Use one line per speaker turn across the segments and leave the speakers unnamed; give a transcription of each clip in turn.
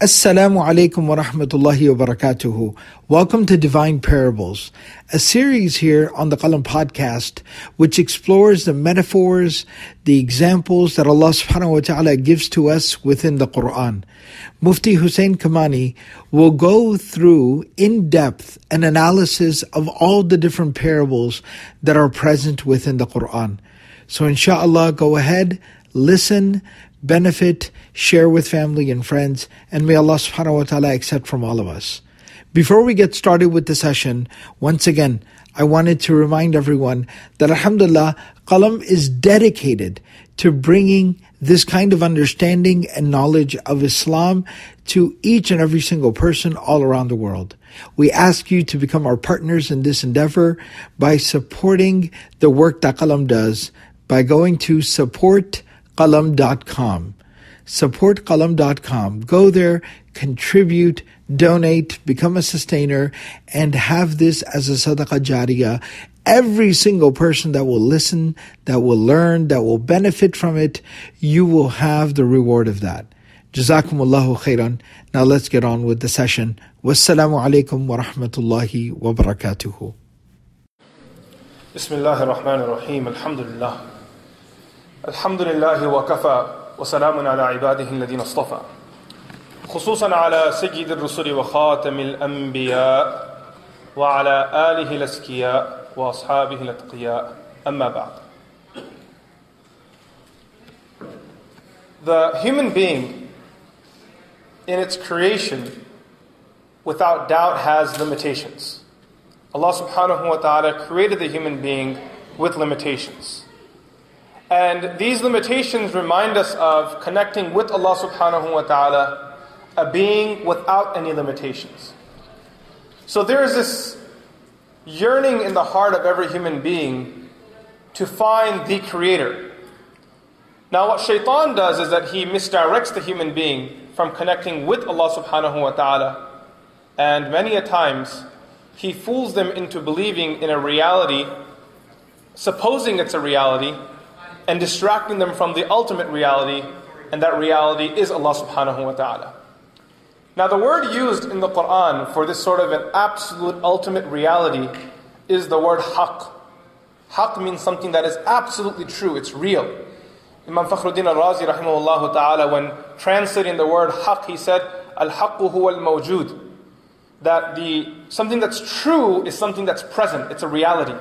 Assalamu alaikum wa rahmatullahi wa barakatuhu. Welcome to Divine Parables, a series here on the Qalam podcast which explores the metaphors, the examples that Allah subhanahu wa ta'ala gives to us within the Quran. Mufti Hussein Kamani will go through in depth an analysis of all the different parables that are present within the Quran. So inshallah, go ahead, listen, benefit, share with family and friends, and may Allah subhanahu wa ta'ala accept from all of us. Before we get started with the session, once again, I wanted to remind everyone that alhamdulillah, Qalam is dedicated to bringing this kind of understanding and knowledge of Islam to each and every single person all around the world. We ask you to become our partners in this endeavor by supporting the work that Qalam does by going to supportqalam.com. Supportqalam.com. Go there, contribute, donate, become a sustainer, and have this as a sadaqah jariyah. Every single person that will listen, that will learn, that will benefit from it, you will have the reward of that. Jazakumullahu khairan. Now let's get on with the session. Wassalamu alaikum wa rahmatullahi wa barakatuhu.
Bismillahir Rahmanir Rahim. Alhamdulillah. Alhamdulillahi wa kafa. وسلام على عباده الذين اصطفى خصوصا على سيد الرسل وخاتم الأنبياء وعلى آله الأزكياء وأصحابه الأتقياء أما بعد. The human being in its creation without doubt has limitations. Allah subhanahu wa ta'ala created the human being with limitations. And these limitations remind us of connecting with Allah subhanahu wa ta'ala, a being without any limitations. So there is this yearning in the heart of every human being to find the Creator. Now what shaitan does is that he misdirects the human being from connecting with Allah subhanahu wa ta'ala. And many a times, he fools them into believing in a reality, supposing it's a reality, and distracting them from the ultimate reality, and that reality is Allah subhanahu wa ta'ala. Now the word used in the Quran for this sort of an absolute ultimate reality is the word haqq. Haqq means something that is absolutely true, it's real. Imam Fakhruddin al-Razi rahimahullah ta'ala, when translating the word haqq, he said, al-haqqu huwa al-mawjud. That something that's true is something that's present, it's a reality.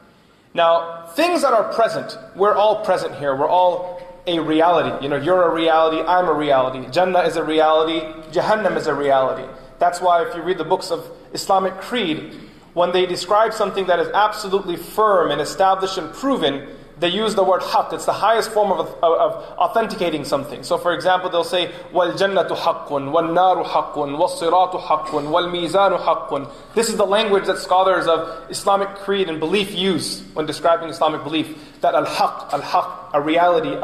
Now, things that are present, we're all present here. We're all a reality. You're a reality, I'm a reality. Jannah is a reality, Jahannam is a reality. That's why if you read the books of Islamic creed, when they describe something that is absolutely firm and established and proven, they use the word haqq. It's the highest form of authenticating something. So for example, they'll say, وَالْجَنَّةُ حَقٌّ وَالنَّارُ حَقٌّ وَالصِّرَاطُ حَقٌّ وَالْمِيزَانُ حَقٌّ. This is the language that scholars of Islamic creed and belief use when describing Islamic belief. That al-haqq, a reality.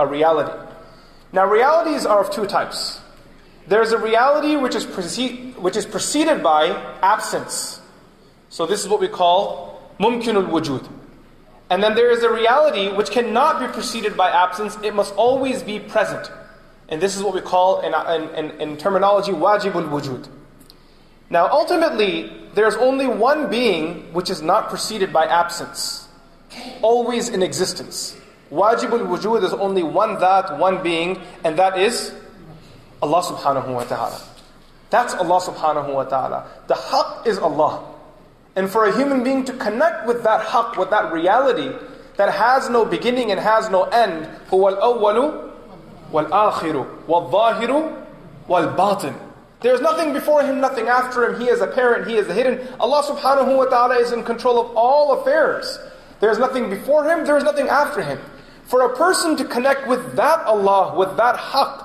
Now realities are of two types. There's a reality which is preceded by absence. So this is what we call mumkinul wujud. And then there is a reality which cannot be preceded by absence. It must always be present. And this is what we call, in terminology, wajibul wujud. Now ultimately, there's only one being which is not preceded by absence. Always in existence. Wajibul wujud is only one that, one being, and that is Allah subhanahu wa ta'ala. That's Allah subhanahu wa ta'ala. The haqq is Allah. And for a human being to connect with that haqq, with that reality that has no beginning and has no end, huwa al-awwalu wal-akhiru wal-zahiru wal-batin. There's nothing before Him, nothing after Him. He is apparent, He is the hidden. Allah subhanahu wa ta'ala is in control of all affairs. There's nothing before Him, there's nothing after Him. For a person to connect with that Allah, with that haqq,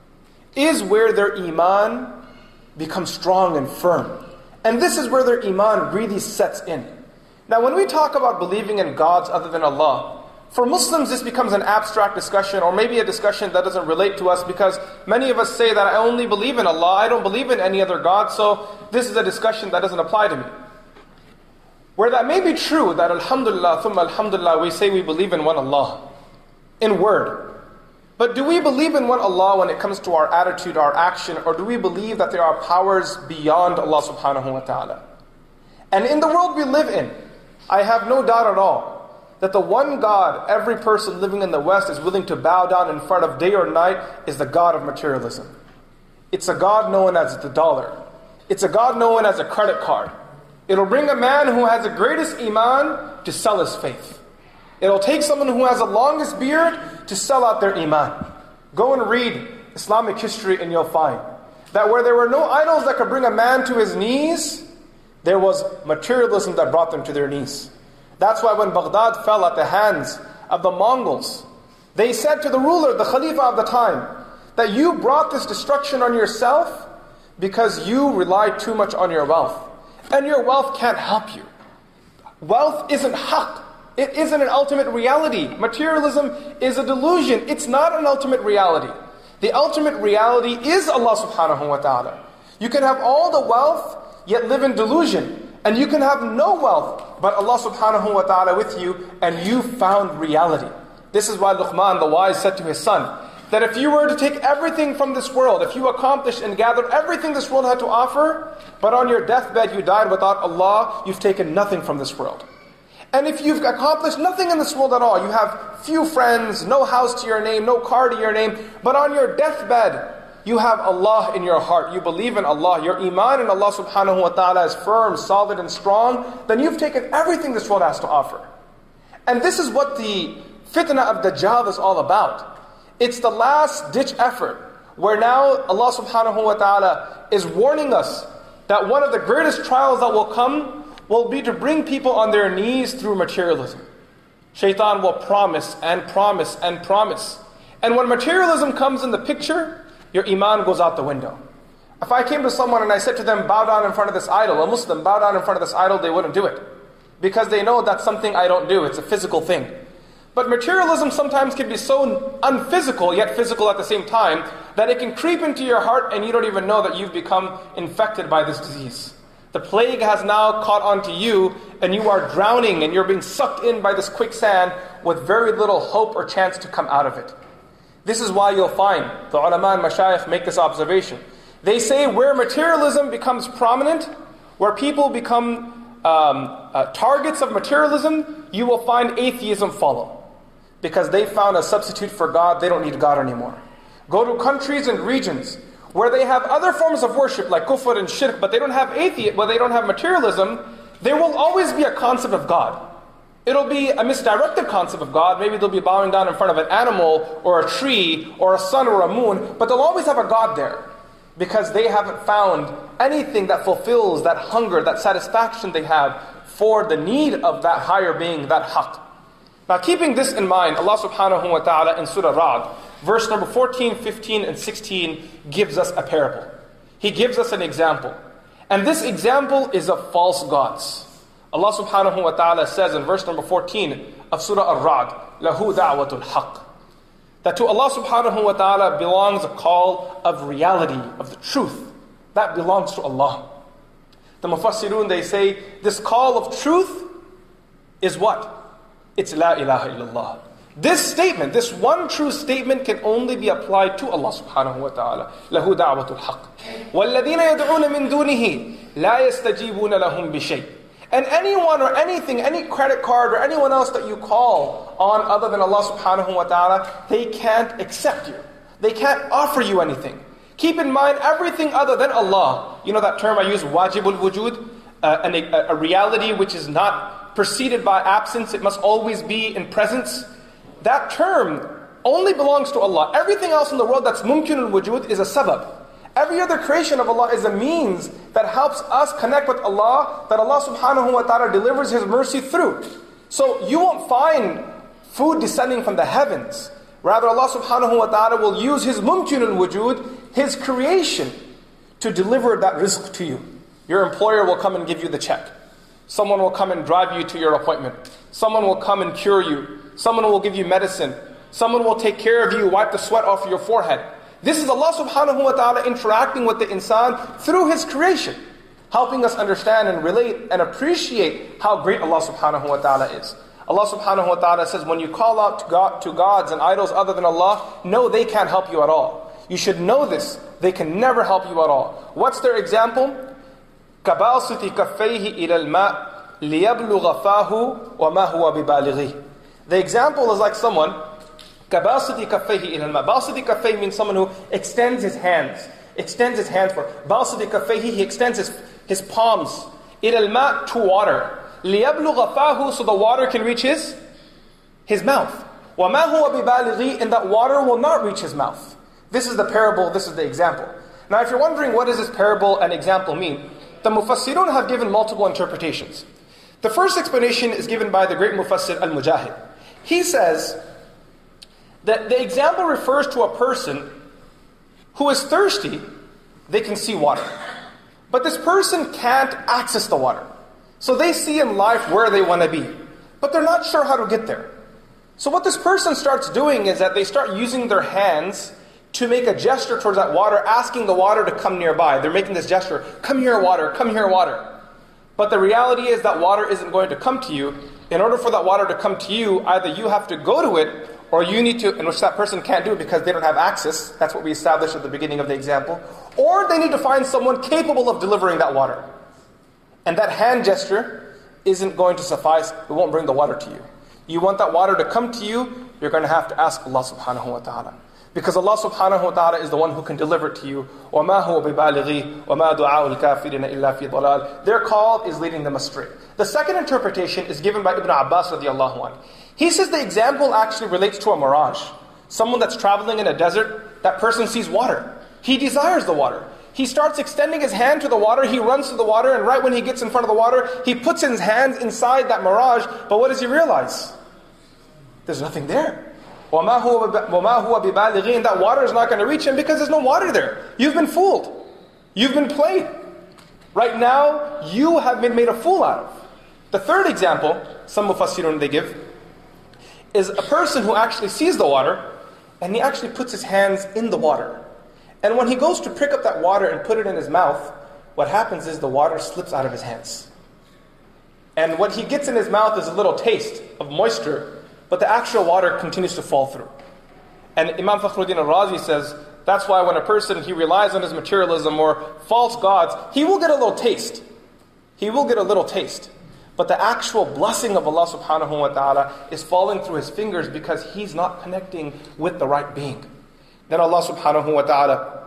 is where their iman becomes strong and firm. And this is where their iman really sets in. Now when we talk about believing in gods other than Allah, for Muslims this becomes an abstract discussion, or maybe a discussion that doesn't relate to us, because many of us say that I only believe in Allah, I don't believe in any other God, so this is a discussion that doesn't apply to me. Where that may be true, that alhamdulillah, thumma alhamdulillah, we say we believe in one Allah, in word. But do we believe in one Allah when it comes to our attitude, our action, or do we believe that there are powers beyond Allah subhanahu wa ta'ala? And in the world we live in, I have no doubt at all that the one God every person living in the West is willing to bow down in front of day or night is the God of materialism. It's a God known as the dollar. It's a God known as a credit card. It'll bring a man who has the greatest iman to sell his faith. It'll take someone who has the longest beard to sell out their iman. Go and read Islamic history and you'll find that where there were no idols that could bring a man to his knees, there was materialism that brought them to their knees. That's why when Baghdad fell at the hands of the Mongols, they said to the ruler, the Khalifa of the time, that you brought this destruction on yourself because you relied too much on your wealth. And your wealth can't help you. Wealth isn't haqq. It isn't an ultimate reality. Materialism is a delusion. It's not an ultimate reality. The ultimate reality is Allah subhanahu wa ta'ala. You can have all the wealth, yet live in delusion. And you can have no wealth, but Allah subhanahu wa ta'ala with you, and you found reality. This is why Luqman the wise said to his son, that if you were to take everything from this world, if you accomplished and gathered everything this world had to offer, but on your deathbed you died without Allah, you've taken nothing from this world. And if you've accomplished nothing in this world at all, you have few friends, no house to your name, no car to your name, but on your deathbed, you have Allah in your heart. You believe in Allah. Your iman in Allah subhanahu wa ta'ala is firm, solid and strong. Then you've taken everything this world has to offer. And this is what the fitna of Dajjal is all about. It's the last ditch effort where now Allah subhanahu wa ta'ala is warning us that one of the greatest trials that will come will be to bring people on their knees through materialism. Shaitan will promise and promise and promise. And when materialism comes in the picture, your iman goes out the window. If I came to someone and I said to them, bow down in front of this idol, a Muslim, bow down in front of this idol, they wouldn't do it. Because they know that's something I don't do, it's a physical thing. But materialism sometimes can be so unphysical, yet physical at the same time, that it can creep into your heart and you don't even know that you've become infected by this disease. The plague has now caught onto you and you are drowning and you're being sucked in by this quicksand with very little hope or chance to come out of it. This is why you'll find the ulama and mashayikh make this observation. They say where materialism becomes prominent, where people become targets of materialism, you will find atheism follow. Because they found a substitute for God, they don't need God anymore. Go to countries and regions where they have other forms of worship like kufr and shirk, but they don't have they don't have materialism, there will always be a concept of God. It'll be a misdirected concept of God. Maybe they'll be bowing down in front of an animal or a tree or a sun or a moon, but they'll always have a God there because they haven't found anything that fulfills that hunger, that satisfaction they have for the need of that higher being, that haqq. Now keeping this in mind, Allah subhanahu wa ta'ala in Surah Ra'd, verse number 14, 15 and 16 gives us a parable. He gives us an example. And this example is of false gods. Allah subhanahu wa ta'ala says in verse number 14 of Surah Ar-Ra'd, لَهُ دَعْوَةُ الْحَقِّ, that to Allah subhanahu wa ta'ala belongs a call of reality, of the truth. That belongs to Allah. The Mufassirun, they say, this call of truth is what? It's La ilaha illallah. This statement, this one true statement can only be applied to Allah subhanahu wa ta'ala. لَهُ دَعْوَةُ الْحَقِّ وَالَّذِينَ يَدْعُونَ مِن دُونِهِ لَا يَسْتَجِيبُونَ لَهُم بِشَيْءٍ. And anyone or anything, any credit card or anyone else that you call on other than Allah subhanahu wa ta'ala, they can't accept you. They can't offer you anything. Keep in mind everything other than Allah. You know that term I use, wajibul wujud, a reality which is not preceded by absence, it must always be in presence. That term only belongs to Allah. Everything else in the world that's mumkinul wujud is a sabab. Every other creation of Allah is a means that helps us connect with Allah, that Allah subhanahu wa ta'ala delivers His mercy through. So you won't find food descending from the heavens. Rather, Allah subhanahu wa ta'ala will use His mumkinul wujud, His creation, to deliver that rizq to you. Your employer will come and give you the check. Someone will come and drive you to your appointment. Someone will come and cure you. Someone will give you medicine. Someone will take care of you, wipe the sweat off your forehead. This is Allah subhanahu wa ta'ala interacting with the insan through His creation, helping us understand and relate and appreciate how great Allah subhanahu wa ta'ala is. Allah subhanahu wa ta'ala says, when you call out to gods and idols other than Allah, no, they can't help you at all. You should know this. They can never help you at all. What's their example? كَبَاسِطِ كَفَّيْهِ إِلَى الْمَاءِ لِيَبْلُغَ فَاهُ وَمَا هُوَ بِبَالِغِهِ. The example is like someone, كَبَاسِطِ كَفَّيْهِ إِلَى الْمَاءِ. بَاسِطِ كَفَّيْهِ means someone who extends his hands. Extends his hands for. بَاسِطِ كَفَّيْهِ, he extends his palms. إِلَى الْمَاءِ, to water. لِيَبْلُغَ فَاهُ, so the water can reach his mouth. وَمَا هُوَ بِبَالِغِهِ, and that water will not reach his mouth. This is the parable, this is the example. Now if you're wondering what does this parable and example mean, the Mufassirun have given multiple interpretations. The first explanation is given by the great Mufassir Al-Mujahid. He says that the example refers to a person who is thirsty. They can see water, but this person can't access the water. So they see in life where they want to be, but they're not sure how to get there. So what this person starts doing is that they start using their hands to make a gesture towards that water, asking the water to come nearby. They're making this gesture, come here water, come here water. But the reality is that water isn't going to come to you. In order for that water to come to you, either you have to go to it, or you need to, in which that person can't do it because they don't have access. That's what we established at the beginning of the example. Or they need to find someone capable of delivering that water. And that hand gesture isn't going to suffice. It won't bring the water to you. You want that water to come to you, you're going to have to ask Allah subhanahu wa ta'ala. Because Allah subhanahu wa ta'ala is the one who can deliver it to you. وَمَا هُوَ بِبَالِغِي وَمَا دُعَاءُ الْكَافِرِينَ إِلَّا فِي ضَلَالٍ. Their call is leading them astray. The second interpretation is given by Ibn Abbas radiallahu anhu. He says the example actually relates to a mirage. Someone that's traveling in a desert, that person sees water. He desires the water. He starts extending his hand to the water, he runs to the water, and right when he gets in front of the water, he puts his hands inside that mirage, but what does he realize? There's nothing there. وَمَا هُوَ بِبَالِغِي, and that water is not going to reach him because there's no water there. You've been fooled. You've been played. Right now, you have been made a fool out of. The third example, some Mufassirun they give, is a person who actually sees the water, and he actually puts his hands in the water. And when he goes to pick up that water and put it in his mouth, what happens is the water slips out of his hands. And what he gets in his mouth is a little taste of moisture, but the actual water continues to fall through. And Imam Fakhruddin al-Razi says, that's why when a person, he relies on his materialism or false gods, he will get a little taste. He will get a little taste. But the actual blessing of Allah subhanahu wa ta'ala is falling through his fingers because he's not connecting with the right being. Then Allah subhanahu wa ta'ala,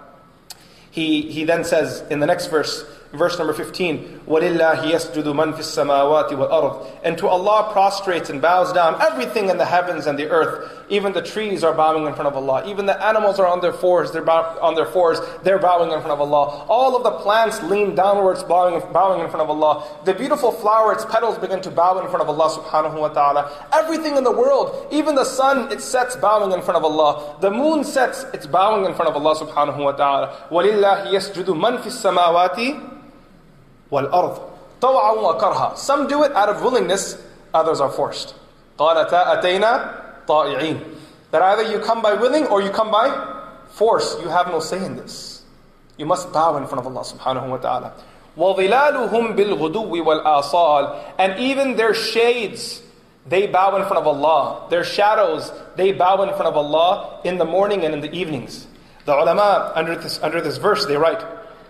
He then says in the next verse number 15, وَلِلَّهِ يَسْجُدُ مَنْ فِي السَّمَاوَاتِ وَالْأَرْضِ. And to Allah prostrates and bows down everything in the heavens and the earth. Even the trees are bowing in front of Allah. Even the animals are on their fours, they're bowing in front of Allah. All of the plants lean downwards, bowing in front of Allah. The beautiful flower, its petals begin to bow in front of Allah subhanahu wa ta'ala. Everything in the world, even the sun, it sets bowing in front of Allah. The moon sets, it's bowing in front of Allah subhanahu wa ta'ala. وَلِلَّهِ يَسْجُدُ مَنْ فِي السَّمَاوَاتِ وَالْأَرْضِ طَوْعًا وَكَرْهًا. Some do it out of willingness, others are forced. قَالَتَا أَتَيْنَا طَائِعِينَ. That either you come by willing or you come by force. You have no say in this. You must bow in front of Allah subhanahu wa ta'ala. وَظِلَالُهُمْ بِالْغُدُوِّ وَالْآصَالِ. And even their shades, they bow in front of Allah. Their shadows, they bow in front of Allah in the morning and in the evenings. The ulama, under this verse, they write,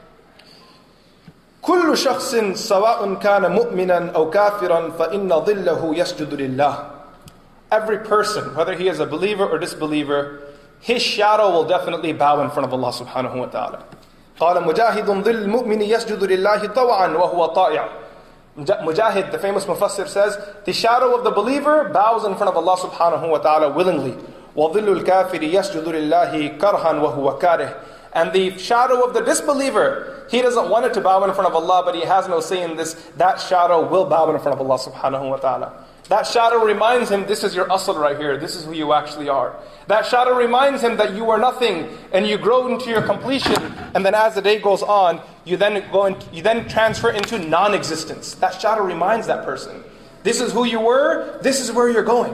كل شخص سواء كان مؤمنا أو كافرا فإن ظله يسجد لله. Every person, whether he is a believer or disbeliever, his shadow will definitely bow in front of Allah subhanahu wa ta'ala. قال مجاهد ظل المؤمن يسجد لله طوعا وهو طائع. Mujahid, the famous Mufassir, says, the shadow of the believer bows in front of Allah subhanahu wa ta'ala willingly. وظل الكافر يسجد لله كرها وهو كاره. And the shadow of the disbeliever, he doesn't want it to bow in front of Allah, but he has no say in this. That shadow will bow in front of Allah subhanahu wa ta'ala. That shadow reminds him, this is your asl right here. This is who you actually are. That shadow reminds him that you are nothing, and you grow into your completion. And then as the day goes on, you then transfer into non-existence. That shadow reminds that person, this is who you were, this is where you're going.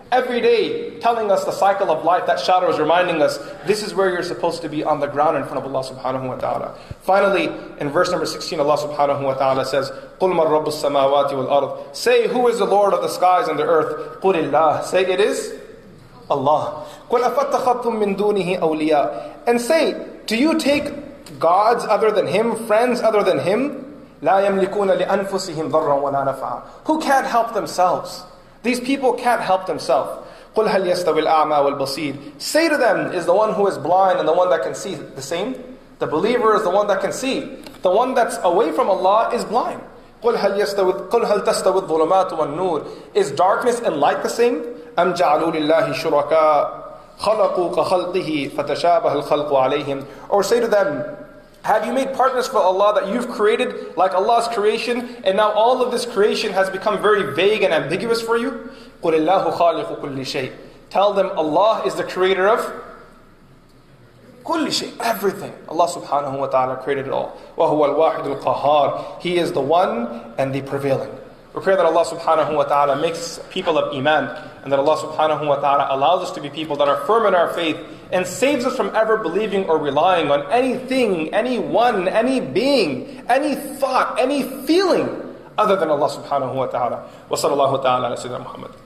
Every day telling us the cycle of life, that shadow is reminding us this is where you're supposed to be, on the ground in front of Allah subhanahu wa ta'ala. Finally, in verse number 16, Allah subhanahu wa ta'ala says, قُلْ مَنْ رَبُّ السَّمَاوَاتِ وَالْأَرْضِ Say, who is the Lord of the skies and the earth? قُلِ اللَّهِ Say, it is Allah. قُلْ أَفَاتَّخَذْتُم مِّن دُونِهِ أَوْلِيَاءَ And say, do you take gods other than Him, friends other than Him? لَا يَمْلِكُونَ لِأَنفُسِهِمْ ضَرًّا وَلَا نَفْعًا Who can't help themselves? These people can't help themselves. قُلْ هَلْ يَسْتَوِي الْأَعْمَى وَالْبَصِيرُ Say to them, is the one who is blind and the one that can see the same? The believer is the one that can see. The one that's away from Allah is blind. قُلْ هَلْ تَسْتَوِي الظُّلُمَاتُ وَالنُّورُ Is darkness and light the same? أَمْ جَعَلُوا لِلَّهِ شُرَكَاءَ خَلَقُوا كَخَلْقِهِ فَتَشَابَهَ الْخَلْقُ عَلَيْهِمْ Or say to them, have you made partners for Allah that you've created like Allah's creation, and now all of this creation has become very vague and ambiguous for you? قُلِ اللَّهُ خَالِقُ كُلِّ شَيْءٍ Tell them Allah is the creator of كُلِّ شَيْءٍ Everything. Allah subhanahu wa ta'ala created it all. وَهُوَ الْوَاحِدُ الْقَهَّارُ He is the one and the prevailing. We pray that Allah subhanahu wa ta'ala makes people of Iman, and that Allah subhanahu wa ta'ala allows us to be people that are firm in our faith, and saves us from ever believing or relying on anything, anyone, any being, any thought, any feeling other than Allah subhanahu wa ta'ala. Wa sallallahu ta'ala ala Sayyidina Muhammad.